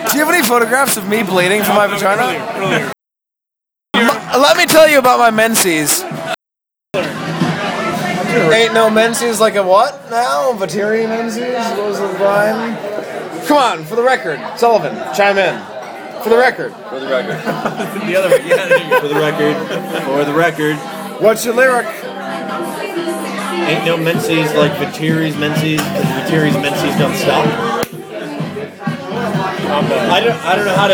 Do you have any photographs of me bleeding from my vagina? Earlier. Let me tell you about my menses. Ain't no menses like a what now? Vatiri menses? What was the rhyme? Come on, for the record. Sullivan, chime in. For the record. For the record. The other way. Yeah, For the record. For the record. What's your lyric? Ain't no menses like Vatiri's menses, because Vatiri's menses don't stop. I don't know how to